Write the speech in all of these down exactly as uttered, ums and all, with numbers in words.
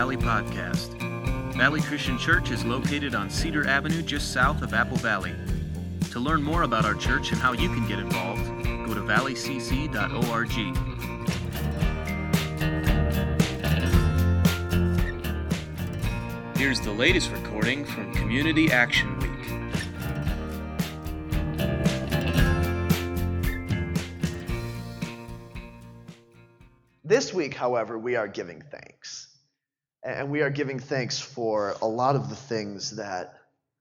Valley podcast. Valley Christian Church is located on Cedar Avenue just south of Apple Valley. To learn more about our church and how you can get involved, go to valley c c dot org. Here's the latest recording from Community Action Week. This week, however, we are giving thanks. And we are giving thanks for a lot of the things that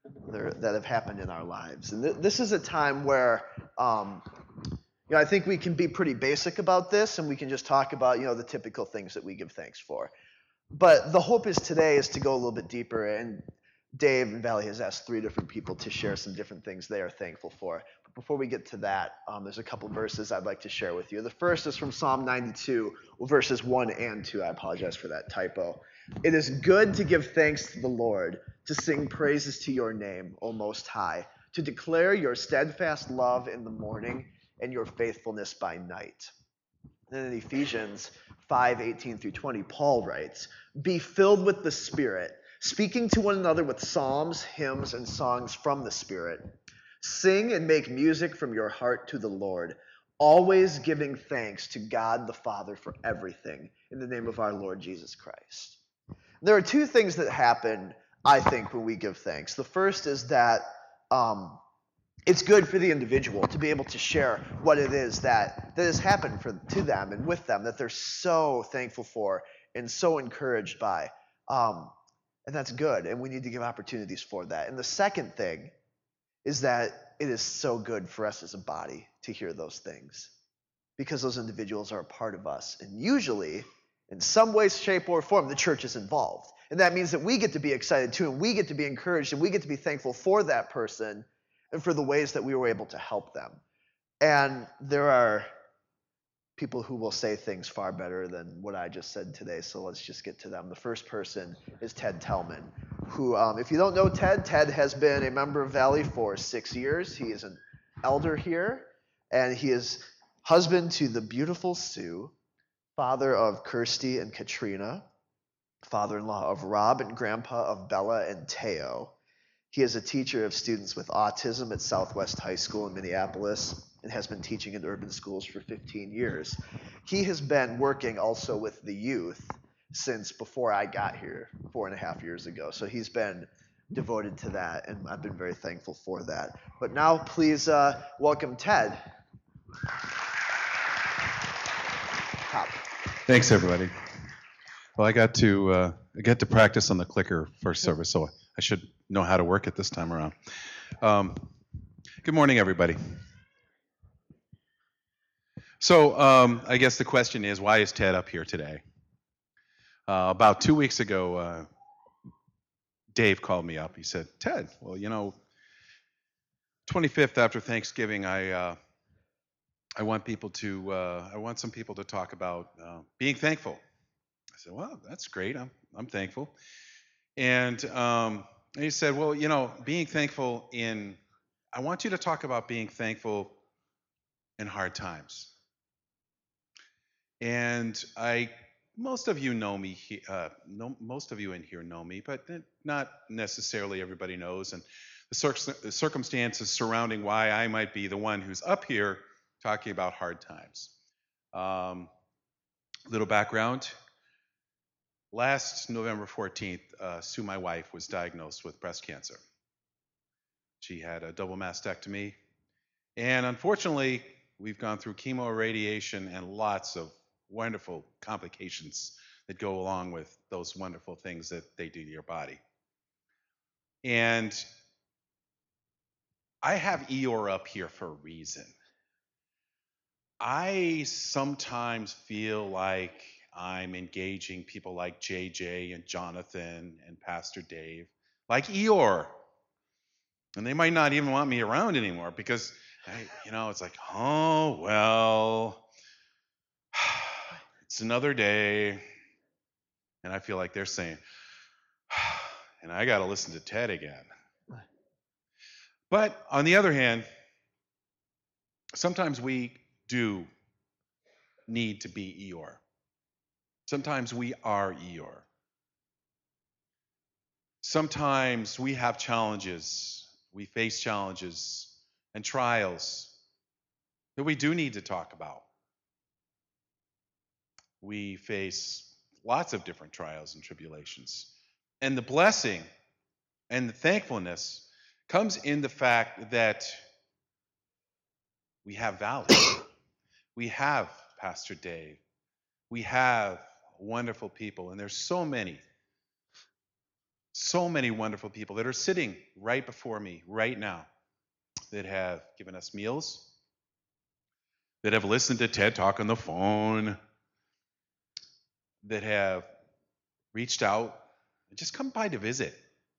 that have happened in our lives. And th- this is a time where um, you know, I think we can be pretty basic about this, and we can just talk about, you know, the typical things that we give thanks for. But the hope is today is to go a little bit deeper, and Dave and Valley has asked three different people to share some different things they are thankful for. But before we get to that, um, there's a couple verses I'd like to share with you. The first is from Psalm ninety-two, verses one and two. I apologize for that typo. It is good to give thanks to the Lord, to sing praises to your name, O Most High, to declare your steadfast love in the morning and your faithfulness by night. Then in Ephesians five, eighteen through twenty, Paul writes, be filled with the Spirit, speaking to one another with psalms, hymns, and songs from the Spirit. Sing and make music from your heart to the Lord, always giving thanks to God the Father for everything, in the name of our Lord Jesus Christ. There are two things that happen, I think, when we give thanks. The first is that um, it's good for the individual to be able to share what it is that, that has happened for, to them and with them, that they're so thankful for and so encouraged by. Um, and that's good, and we need to give opportunities for that. And the second thing is that it is so good for us as a body to hear those things, because those individuals are a part of us. And usually, in some way, shape, or form, the church is involved. And that means that we get to be excited too, and we get to be encouraged, and we get to be thankful for that person and for the ways that we were able to help them. And there are people who will say things far better than what I just said today, so let's just get to them. The first person is Ted Tellman, who, um, if you don't know Ted, Ted has been a member of Valley for six years. He is an elder here, and he is husband to the beautiful Sue, father of Kirsty and Katrina, father-in-law of Rob and grandpa of Bella and Teo. He is a teacher of students with autism at Southwest High School in Minneapolis and has been teaching in urban schools for fifteen years. He has been working also with the youth since before I got here four and a half years ago. So he's been devoted to that, and I've been very thankful for that. But now please uh, welcome Ted. Top. Thanks, everybody. Well, I got to uh, I got to practice on the clicker first service, so I should know how to work it this time around. Um, good morning, everybody. So um, I guess the question is, why is Ted up here today? Uh, about two weeks ago, uh, Dave called me up. He said, Ted, well, you know, twenty-fifth after Thanksgiving, I uh, I want people to uh, I want some people to talk about uh, being thankful. I said, well, that's great. I'm I'm thankful. And, um, and he said, well, you know, being thankful in, I want you to talk about being thankful in hard times. And I, most of you know me, uh, know, most of you in here know me, but not necessarily everybody knows. And the, cir- the circumstances surrounding why I might be the one who's up here talking about hard times. Um, little background. Last November fourteenth, uh, Sue, my wife, was diagnosed with breast cancer. She had a double mastectomy, and unfortunately, we've gone through chemo, radiation, and lots of wonderful complications that go along with those wonderful things that they do to your body. And I have Eeyore up here for a reason. I sometimes feel like I'm engaging people like J J and Jonathan and Pastor Dave, like Eeyore. And they might not even want me around anymore because, I, you know, it's like, oh, well, it's another day. And I feel like they're saying, and I got to listen to Ted again. But on the other hand, sometimes we do need to be Eeyore. Sometimes we are Eeyore. Sometimes we have challenges, we face challenges and trials that we do need to talk about. We face lots of different trials and tribulations. And the blessing and the thankfulness comes in the fact that we have Valley. We have Pastor Dave. We have wonderful people, and there's so many, so many wonderful people that are sitting right before me right now that have given us meals, that have listened to TED Talk on the phone, that have reached out and just come by to visit.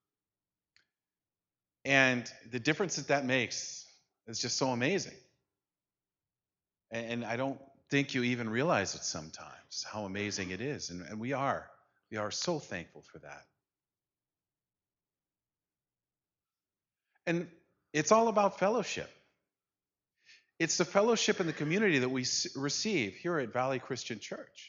And the difference that that makes is just so amazing. And I don't think you even realize it sometimes, how amazing it is. And, and we are. We are so thankful for that. And it's all about fellowship. It's the fellowship in the community that we receive here at Valley Christian Church.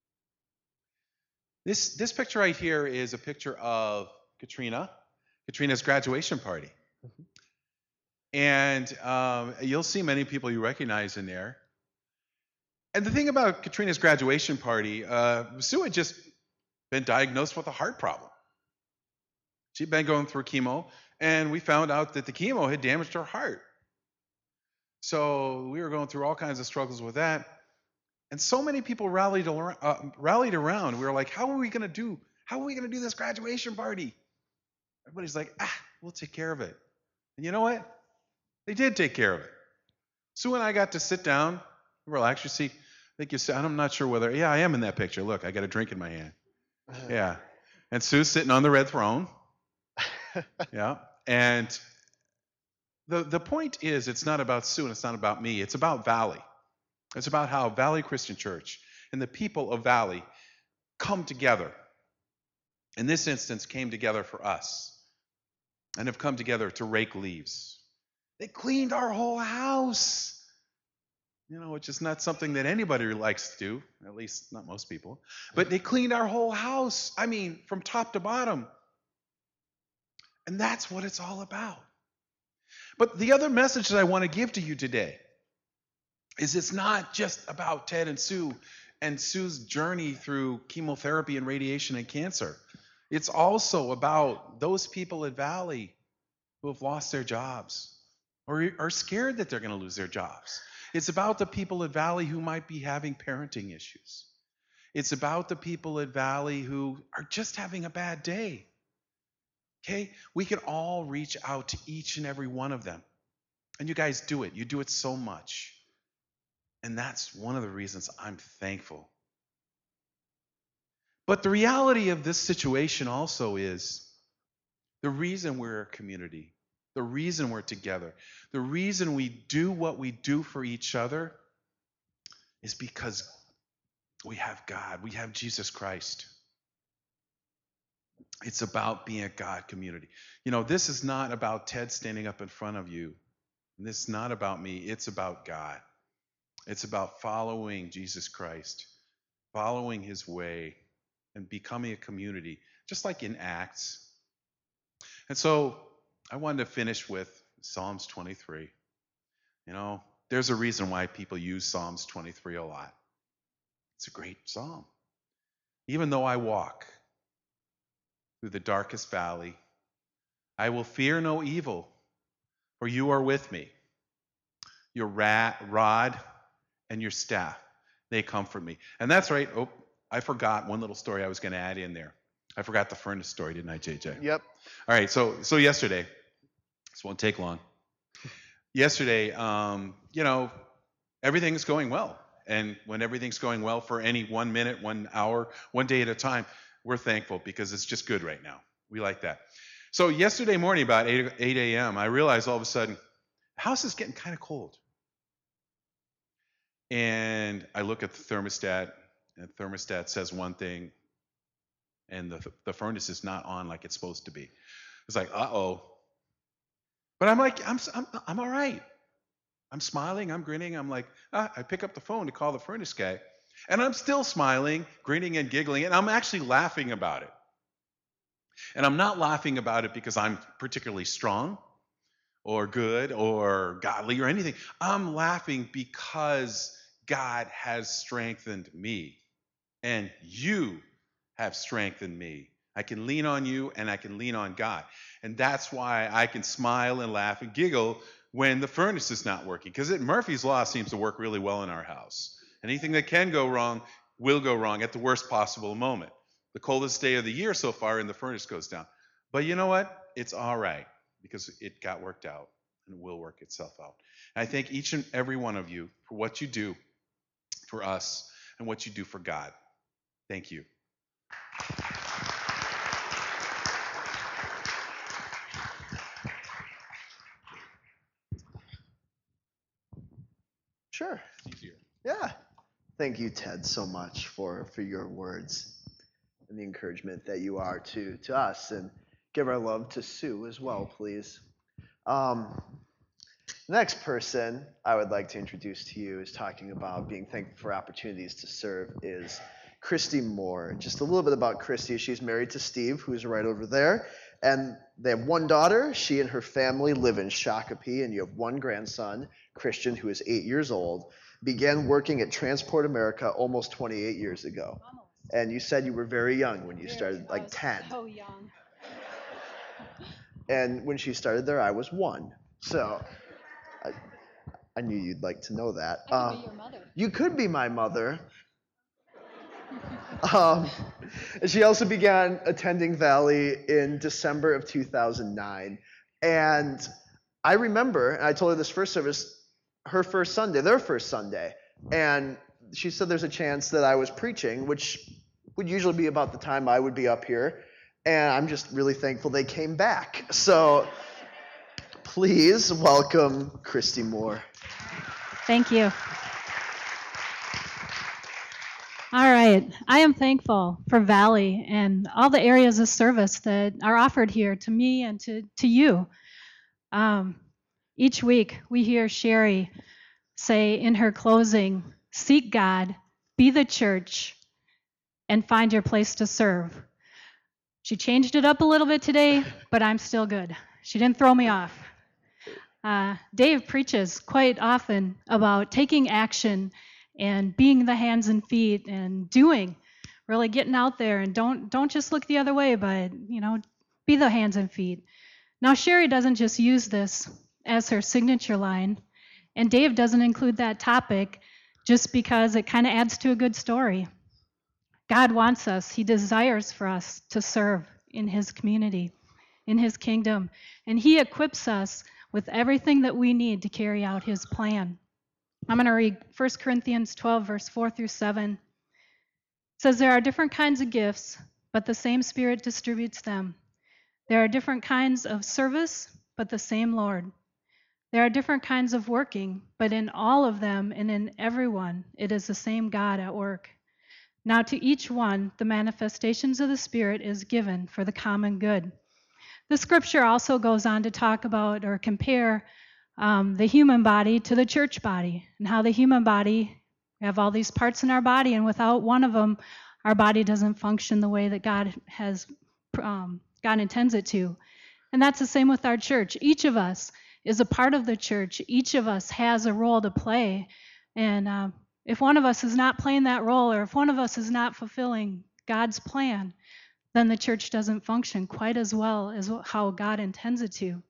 This, this picture right here is a picture of Katrina, Katrina's graduation party. Mm-hmm. And um, you'll see many people you recognize in there. And the thing about Katrina's graduation party, uh, Sue had just been diagnosed with a heart problem. She'd been going through chemo, and we found out that the chemo had damaged her heart. So we were going through all kinds of struggles with that. And so many people rallied around, uh, rallied around. We were like, how are we going to do, how are we going to do this graduation party? Everybody's like, ah, we'll take care of it. And you know what? They did take care of it. Sue and I got to sit down, relax. You see, I think you said, I'm not sure whether, yeah, I am in that picture. Look, I got a drink in my hand. Yeah. And Sue's sitting on the red throne. Yeah. And the, the point is, it's not about Sue and it's not about me. It's about Valley. It's about how Valley Christian Church and the people of Valley come together. In this instance, came together for us and have come together to rake leaves. They cleaned our whole house. You know, which is not something that anybody likes to do, at least not most people. But they cleaned our whole house. I mean, from top to bottom. And that's what it's all about. But the other message that I want to give to you today is it's not just about Ted and Sue and Sue's journey through chemotherapy and radiation and cancer. It's also about those people at Valley who have lost their jobs or are scared that they're going to lose their jobs. It's about the people at Valley who might be having parenting issues. It's about the people at Valley who are just having a bad day. Okay? We can all reach out to each and every one of them. And you guys do it. You do it so much. And that's one of the reasons I'm thankful. But the reality of this situation also is the reason we're a community, the reason we're together, the reason we do what we do for each other is because we have God, we have Jesus Christ. It's about being a God community. You know, this is not about Ted standing up in front of you. This is not about me. It's about God. It's about following Jesus Christ, following his way, and becoming a community, just like in Acts. And so I wanted to finish with Psalms twenty-three. You know, there's a reason why people use Psalms twenty-three a lot. It's a great psalm. Even though I walk through the darkest valley, I will fear no evil, for you are with me. Your rat, rod and your staff, they comfort me. And that's right. Oh, I forgot one little story I was going to add in there. I forgot the furnace story, didn't I, J J? Yep. All right. So, so yesterday, this won't take long. Yesterday, um, you know, everything's going well. And when everything's going well for any one minute, one hour, one day at a time, we're thankful because it's just good right now. We like that. So yesterday morning about eight a.m., I realized all of a sudden, the house is getting kind of cold. And I look at the thermostat, and the thermostat says one thing, and the, the furnace is not on like it's supposed to be. It's like, uh-oh. But I'm like, I'm, I'm, I'm all right. I'm smiling, I'm grinning. I'm like, ah, I pick up the phone to call the furnace guy. And I'm still smiling, grinning and giggling, and I'm actually laughing about it. And I'm not laughing about it because I'm particularly strong or good or godly or anything. I'm laughing because God has strengthened me, and you have strengthened me. I can lean on you, and I can lean on God. And that's why I can smile and laugh and giggle when the furnace is not working, because Murphy's Law seems to work really well in our house. Anything that can go wrong will go wrong at the worst possible moment. The coldest day of the year so far, and the furnace goes down. But you know what? It's all right, because it got worked out, and it will work itself out. And I thank each and every one of you for what you do for us and what you do for God. Thank you. Sure. It's easier. Yeah. Thank you, Ted, so much for, for your words and the encouragement that you are to, to us. And give our love to Sue as well, please. Um, the next person I would like to introduce to you is talking about being thankful for opportunities to serve is Christy Moore. Just a little bit about Christy. She's married to Steve, who's right over there. And they have one daughter. She and her family live in Shakopee. And you have one grandson, Christian, who is eight years old. Began working at Transport America almost twenty-eight years ago. Almost. And you said you were very young when you Very- started, I like was ten. So young. And when she started there, I was one. So I, I knew you'd like to know that. I could Uh, be your mother. You could be my mother. Um, she also began attending Valley in December of two thousand nine. And I remember, and I told her this first service, her first Sunday, their first Sunday. And she said there's a chance that I was preaching, which would usually be about the time I would be up here. And I'm just really thankful they came back. So please welcome Christy Moore. Thank you. All right. I am thankful for Valley and all the areas of service that are offered here to me and to, to you. Um, each week we hear Sherry say in her closing, seek God, be the church, and find your place to serve. She changed it up a little bit today, but I'm still good. She didn't throw me off. Uh, Dave preaches quite often about taking action and being the hands and feet and doing, really getting out there, and don't don't just look the other way, but you know, be the hands and feet. Now Sherry doesn't just use this as her signature line, and Dave doesn't include that topic just because it kind of adds to a good story. God wants us, he desires for us to serve in his community, in his kingdom, and he equips us with everything that we need to carry out his plan. I'm going to read First Corinthians twelve, verse four through seven. It says, there are different kinds of gifts, but the same Spirit distributes them. There are different kinds of service, but the same Lord. There are different kinds of working, but in all of them and in everyone, it is the same God at work. Now to each one, the manifestations of the Spirit is given for the common good. The scripture also goes on to talk about or compare um, the human body to the church body, and how the human body, we have all these parts in our body, and without one of them, our body doesn't function the way that God has, um, God intends it to. And that's the same with our church. Each of us is a part of the church. Each of us has a role to play. And um, if one of us is not playing that role, or if one of us is not fulfilling God's plan, then the church doesn't function quite as well as how God intends it to.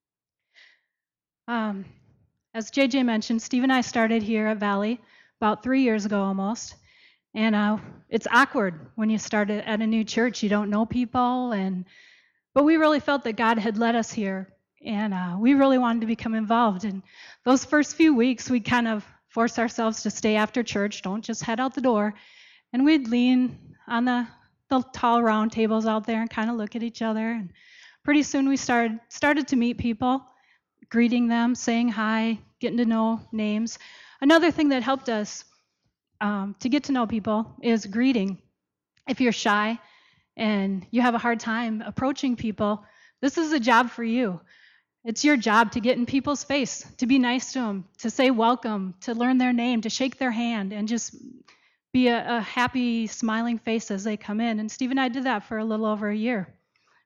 Um, as J J mentioned, Steve and I started here at Valley about three years ago almost. And uh, it's awkward when you start at a new church. You don't know people. and But we really felt that God had led us here. And uh, we really wanted to become involved. And those first few weeks, we kind of forced ourselves to stay after church. Don't just head out the door. And we'd lean on the, the tall round tables out there and kind of look at each other. And pretty soon we started started to meet people, greeting them, saying hi, getting to know names. Another thing that helped us um, to get to know people is greeting. If you're shy and you have a hard time approaching people, this is a job for you. It's your job to get in people's face, to be nice to them, to say welcome, to learn their name, to shake their hand, and just be a, a happy, smiling face as they come in. And Steve and I did that for a little over a year.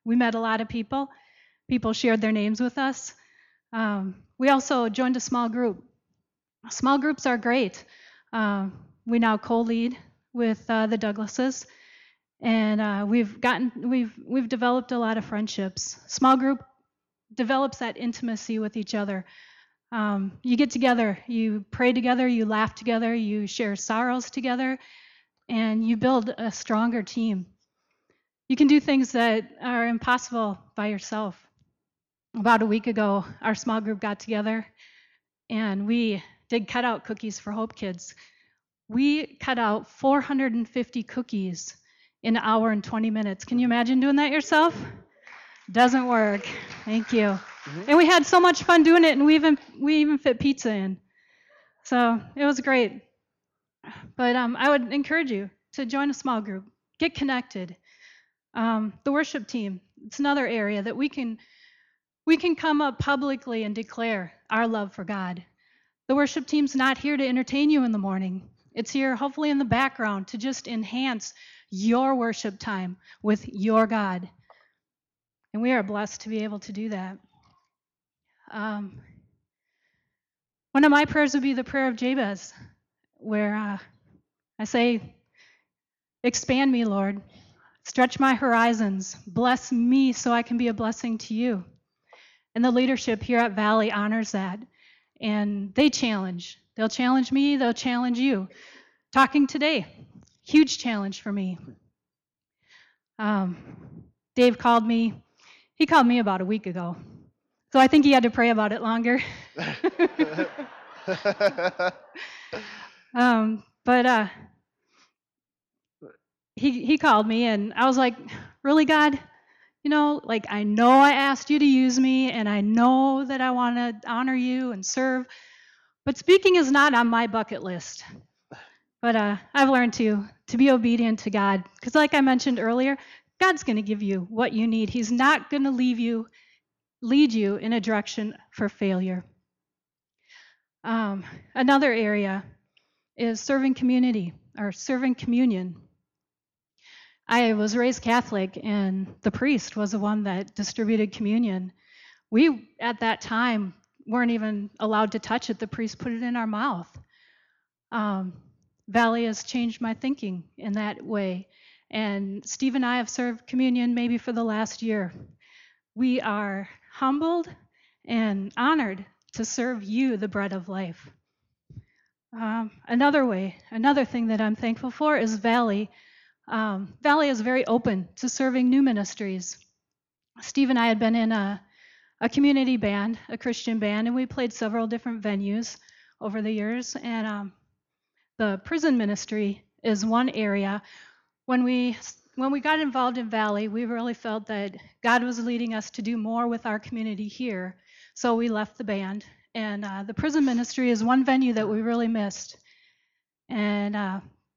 we met a lot of people. People shared their names with us. Um, we also joined a small group. Small groups are great. Uh, we now co-lead with uh, the Douglases, and uh, we've gotten we've we've developed a lot of friendships. Small group develops that intimacy with each other. Um, you get together, you pray together, you laugh together, you share sorrows together, and you build a stronger team. You can do things that are impossible by yourself. About a week ago, our small group got together, and we did cutout cookies for Hope Kids. We cut out four hundred fifty cookies in an hour and twenty minutes. Can you imagine doing that yourself? Doesn't work. Thank you. Mm-hmm. And we had so much fun doing it, and we even we even fit pizza in. So it was great. But um, I would encourage you to join a small group. Get connected. Um, the worship team, it's another area that we can we can come up publicly and declare our love for God. The worship team's not here to entertain you in the morning. It's here hopefully in the background to just enhance your worship time with your God. And we are blessed to be able to do that. Um, one of my prayers would be the prayer of Jabez, where uh, I say, expand me, Lord. Stretch my horizons. Bless me so I can be a blessing to you. And the leadership here at Valley honors that. And they challenge. They'll challenge me. They'll challenge you. Talking today, huge challenge for me. Um, Dave called me. He called me about a week ago. So I think he had to pray about it longer. um, but uh, he he called me, and I was like, really, God? You know, like, I know I asked you to use me, and I know that I want to honor you and serve, but speaking is not on my bucket list. But uh, I've learned to to be obedient to God, because like I mentioned earlier, God's going to give you what you need. He's not going to leave you, lead you in a direction for failure. Um, another area is serving community, or serving communion. I was raised Catholic, and the priest was the one that distributed communion. We, at that time, weren't even allowed to touch it. The priest put it in our mouth. Um, Valley has changed my thinking in that way. And Steve and I have served communion maybe for the last year. We are humbled and honored to serve you the bread of life. Um, another way, another thing that I'm thankful for is Valley. Um, Valley is very open to serving new ministries. Steve and I had been in a, a community band, a Christian band, and we played several different venues over the years. And um, the prison ministry is one area. When we when we got involved in Valley, we really felt that God was leading us to do more with our community here. So we left the band. And uh, the prison ministry is one venue that we really missed. And uh,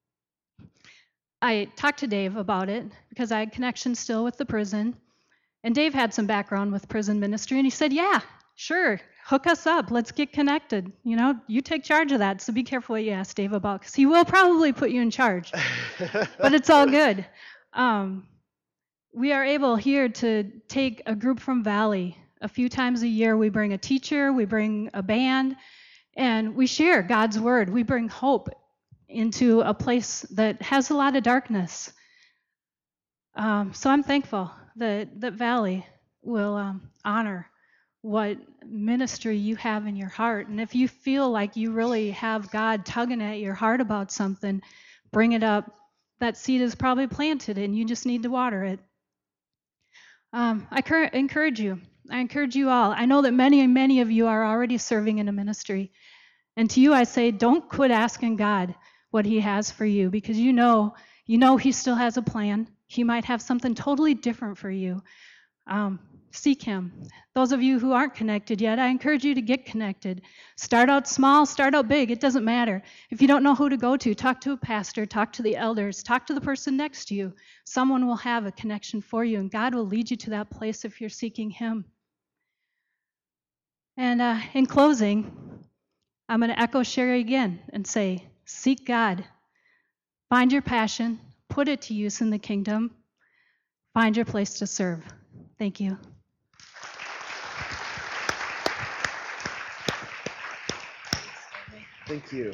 I talked to Dave about it because I had connections still with the prison. And Dave had some background with prison ministry, and he said, yeah, sure, hook us up. Let's get connected. You know, you take charge of that, so be careful what you ask Dave about, because he will probably put you in charge. But it's all good. Um, we are able here to take a group from Valley. A few times a year, we bring a teacher, we bring a band, and we share God's word. We bring hope into a place that has a lot of darkness. Um, so I'm thankful that, that Valley will um, honor what ministry you have in your heart. And if you feel like you really have God tugging at your heart about something, bring it up. That seed is probably planted, and you just need to water it. Um, I cur- encourage you. I encourage you all. I know that many, many of you are already serving in a ministry. And to you, I say, don't quit asking God what he has for you, because you know, you know he still has a plan. He might have something totally different for you. Um, seek him. Those of you who aren't connected yet, I encourage you to get connected. Start out small, start out big. It doesn't matter. If you don't know who to go to, talk to a pastor, talk to the elders, talk to the person next to you. Someone will have a connection for you, and God will lead you to that place if you're seeking him. And uh, in closing, I'm going to echo Sherry again and say, seek God. Find your passion. Put it to use in the kingdom. Find your place to serve. Thank you. Thank you.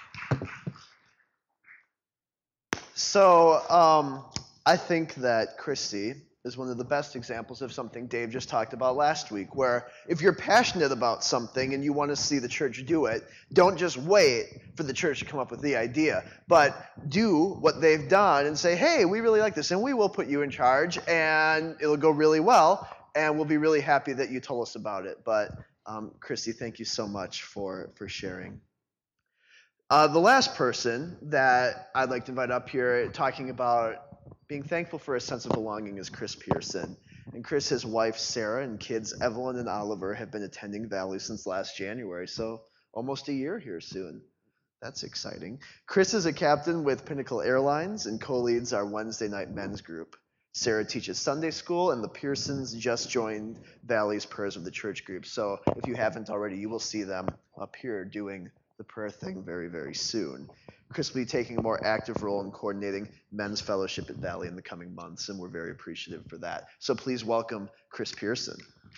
So um, I think that Christy is one of the best examples of something Dave just talked about last week, where if you're passionate about something and you want to see the church do it, don't just wait for the church to come up with the idea, but do what they've done and say, hey, we really like this, and we will put you in charge, and it'll go really well, and we'll be really happy that you told us about it. But um, Christy, thank you so much for, for sharing. Uh, the last person that I'd like to invite up here talking about being thankful for a sense of belonging is Chris Pearson. And Chris, his wife Sarah, and kids Evelyn and Oliver have been attending Valley since last January, so almost a year here soon. That's exciting. Chris is a captain with Pinnacle Airlines and co-leads our Wednesday night men's group. Sarah teaches Sunday school, and the Pearsons just joined Valley's Prayers of the Church group. So if you haven't already, you will see them up here doing the prayer thing very, very soon. Chris will be taking a more active role in coordinating men's fellowship at Valley in the coming months, and we're very appreciative for that. So please welcome Chris Pearson.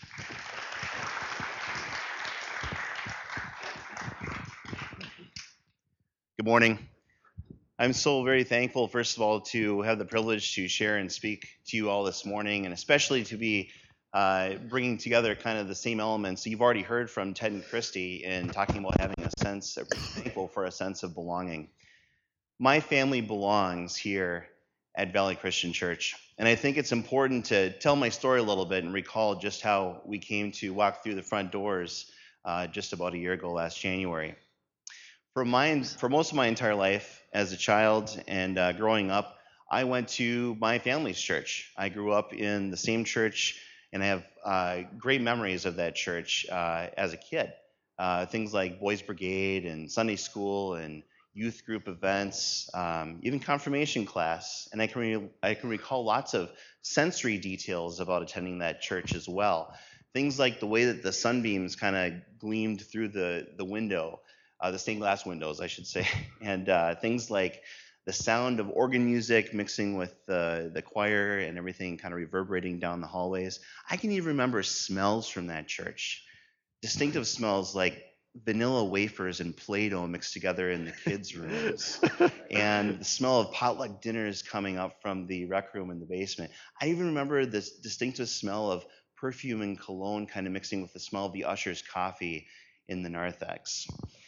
Good morning. I'm so very thankful, first of all, to have the privilege to share and speak to you all this morning, and especially to be uh, bringing together kind of the same elements you've already heard from Ted and Christy in talking about having a sense, or being thankful for a sense of belonging. My family belongs here at Valley Christian Church, and I think it's important to tell my story a little bit and recall just how we came to walk through the front doors uh, just about a year ago last January. For mine, for most of my entire life as a child and uh, growing up, I went to my family's church. I grew up in the same church, and I have uh, great memories of that church uh, as a kid. Uh, things like Boys Brigade and Sunday school and youth group events, um, even confirmation class. And I can re- I can recall lots of sensory details about attending that church as well. Things like the way that the sunbeams kind of gleamed through the, the window, uh, the stained glass windows, I should say, and uh, things like the sound of organ music mixing with the, the choir and everything kind of reverberating down the hallways. I can even remember smells from that church, distinctive smells like vanilla wafers and Play-Doh mixed together in the kids' rooms, and the smell of potluck dinners coming up from the rec room in the basement. I even remember this distinctive smell of perfume and cologne kind of mixing with the smell of the usher's coffee in the narthex.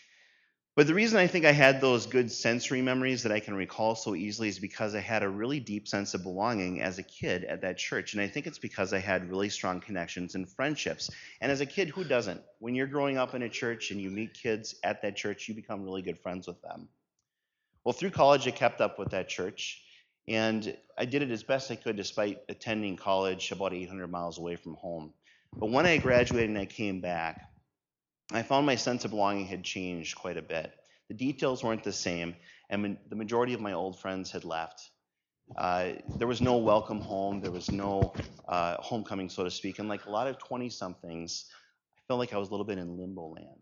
But the reason I think I had those good sensory memories that I can recall so easily is because I had a really deep sense of belonging as a kid at that church. And I think it's because I had really strong connections and friendships. And as a kid, who doesn't? When you're growing up in a church and you meet kids at that church, you become really good friends with them. Well, through college, I kept up with that church. And I did it as best I could despite attending college about eight hundred miles away from home. But when I graduated and I came back, I found my sense of belonging had changed quite a bit. The details weren't the same, and the majority of my old friends had left. Uh, there was no welcome home. There was no uh, homecoming, so to speak. And like a lot of twenty-somethings, I felt like I was a little bit in limbo land.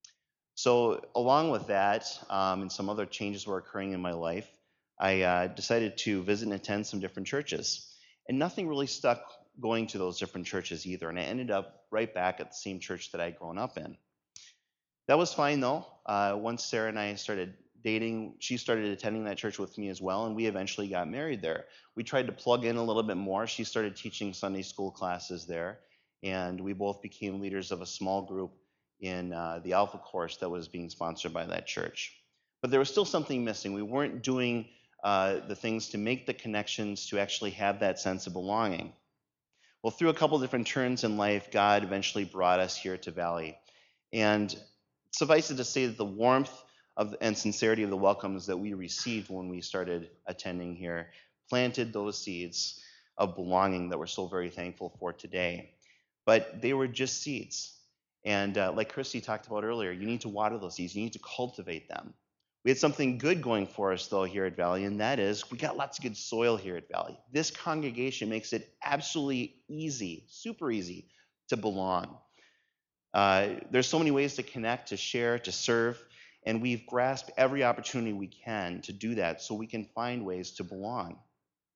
So along with that, um, and some other changes were occurring in my life, I uh, decided to visit and attend some different churches. And nothing really stuck going to those different churches either. And I ended up right back at the same church that I'd grown up in. That was fine though. Uh, once Sarah and I started dating, she started attending that church with me as well, and we eventually got married there. We tried to plug in a little bit more. She started teaching Sunday school classes there, and we both became leaders of a small group in uh, the Alpha course that was being sponsored by that church. But there was still something missing. We weren't doing uh, the things to make the connections to actually have that sense of belonging. Well, through a couple different turns in life, God eventually brought us here to Valley. And suffice it to say that the warmth of and sincerity of the welcomes that we received when we started attending here planted those seeds of belonging that we're so very thankful for today. But they were just seeds. And uh, like Christy talked about earlier, you need to water those seeds. You need to cultivate them. We had something good going for us, though, here at Valley, and that is we got lots of good soil here at Valley. This congregation makes it absolutely easy, super easy, to belong. Uh, there's so many ways to connect, to share, to serve, and we've grasped every opportunity we can to do that so we can find ways to belong.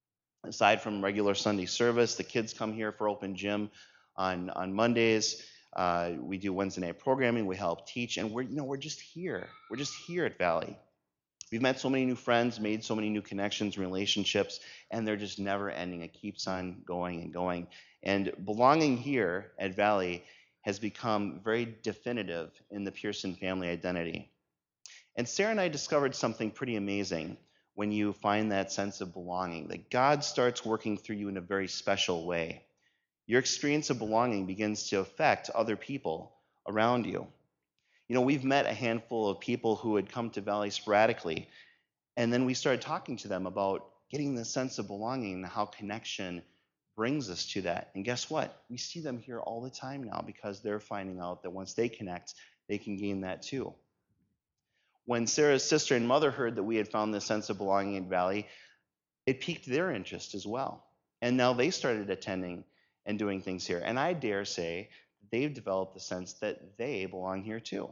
Aside from regular Sunday service, the kids come here for open gym on, on Mondays. Uh, we do Wednesday night programming. We help teach, and we're you know we're just here. We're just here at Valley. We've met so many new friends, made so many new connections, relationships, and they're just never ending. It keeps on going and going. And belonging here at Valley has become very definitive in the Pearson family identity. And Sarah and I discovered something pretty amazing when you find that sense of belonging, that God starts working through you in a very special way. Your experience of belonging begins to affect other people around you. You know, we've met a handful of people who had come to Valley sporadically, and then we started talking to them about getting the sense of belonging and how connection brings us to that. And guess what? We see them here all the time now because they're finding out that once they connect, they can gain that too. When Sarah's sister and mother heard that we had found this sense of belonging in Valley, it piqued their interest as well. And now they started attending and doing things here. And I dare say they've developed the sense that they belong here too.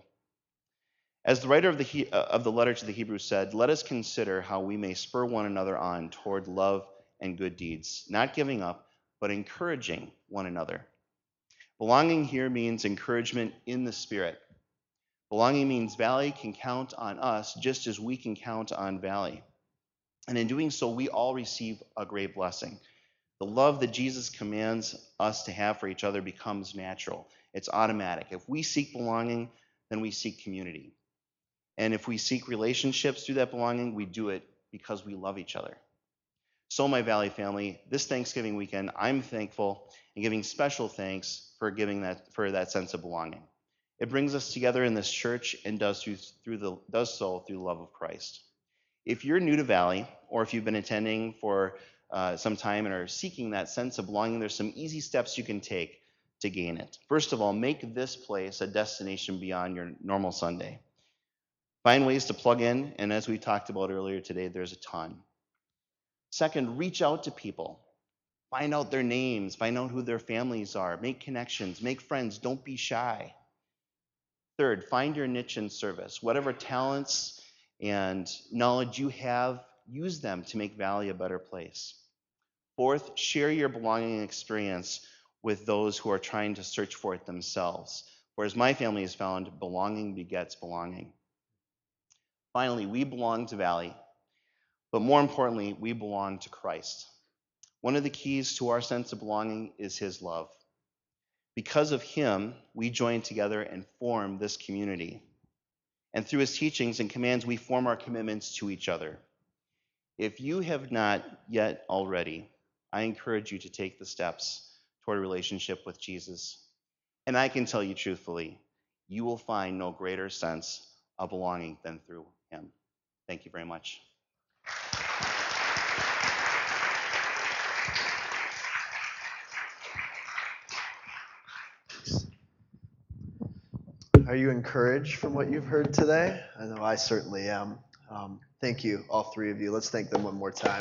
As the writer of the, he- of the letter to the Hebrews said, let us consider how we may spur one another on toward love and good deeds, not giving up, but encouraging one another. Belonging here means encouragement in the Spirit. Belonging means Valley can count on us just as we can count on Valley. And in doing so, we all receive a great blessing. The love that Jesus commands us to have for each other becomes natural. It's automatic. If we seek belonging, then we seek community. And if we seek relationships through that belonging, we do it because we love each other. So, my Valley family, this Thanksgiving weekend, I'm thankful and giving special thanks for giving that for that sense of belonging. It brings us together in this church and does through, through the does so through the love of Christ. If you're new to Valley, or if you've been attending for uh, some time and are seeking that sense of belonging, there's some easy steps you can take to gain it. First of all, make this place a destination beyond your normal Sunday. Find ways to plug in, and as we talked about earlier today, there's a ton. Second, reach out to people. Find out their names, find out who their families are, make connections, make friends, don't be shy. Third, find your niche in service. Whatever talents and knowledge you have, use them to make Valley a better place. Fourth, share your belonging experience with those who are trying to search for it themselves. Whereas my family has found, belonging begets belonging. Finally, we belong to Valley, but more importantly, we belong to Christ. One of the keys to our sense of belonging is his love. Because of him, we join together and form this community. And through his teachings and commands, we form our commitments to each other. If you have not yet already, I encourage you to take the steps toward a relationship with Jesus. And I can tell you truthfully, you will find no greater sense of belonging than through him. Thank you very much. Are you encouraged from what you've heard today? I know I certainly am. Um, thank you, all three of you. Let's thank them one more time.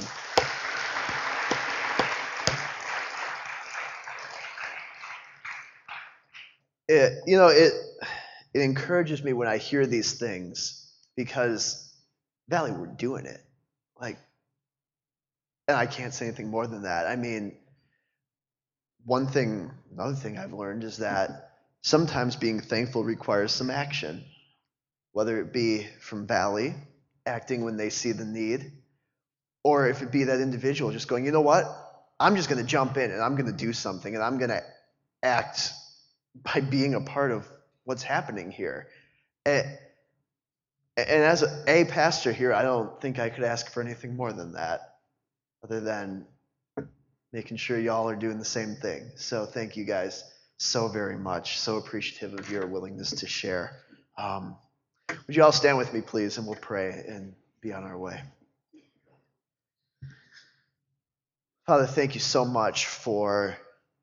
It, you know, it it encourages me when I hear these things because, Valley, we're doing it. Like, and I can't say anything more than that. I mean, one thing, another thing I've learned is that sometimes being thankful requires some action, whether it be from Valley, acting when they see the need, or if it be that individual just going, you know what, I'm just going to jump in and I'm going to do something and I'm going to act by being a part of what's happening here. And, and as a, a pastor here, I don't think I could ask for anything more than that, other than making sure y'all are doing the same thing. So thank you guys so very much. So appreciative of your willingness to share. Um, would you all stand with me, please, and we'll pray and be on our way. Father, thank you so much for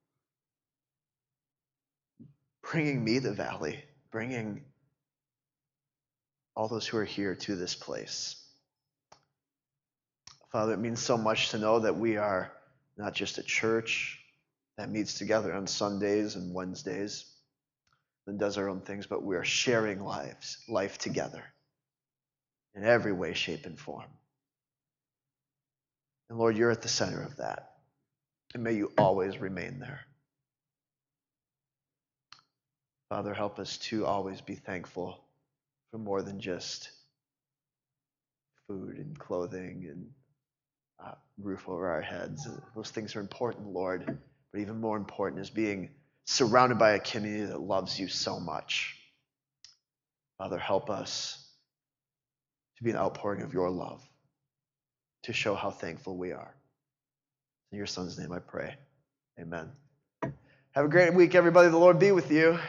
bringing me to Valley, bringing all those who are here to this place. Father, it means so much to know that we are not just a church that meets together on Sundays and Wednesdays and does our own things, but we are sharing lives, life together in every way, shape, and form. And Lord, you're at the center of that. And may you always remain there. Father, help us to always be thankful for more than just food and clothing and uh, roof over our heads. Those things are important, Lord. But even more important is being surrounded by a community that loves you so much. Father, help us to be an outpouring of your love, to show how thankful we are. In your Son's name I pray. Amen. Have a great week, everybody. The Lord be with you.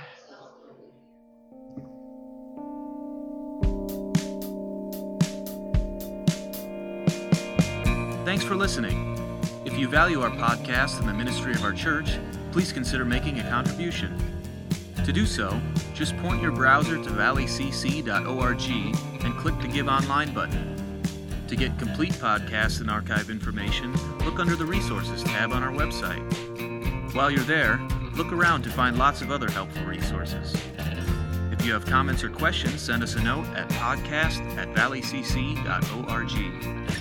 Thanks for listening. If you value our podcast and the ministry of our church, please consider making a contribution. To do so, just point your browser to valley c c dot org and click the Give Online button. To get complete podcasts and archive information, look under the Resources tab on our website. While you're there, look around to find lots of other helpful resources. If you have comments or questions, send us a note at podcast at valley c c dot org.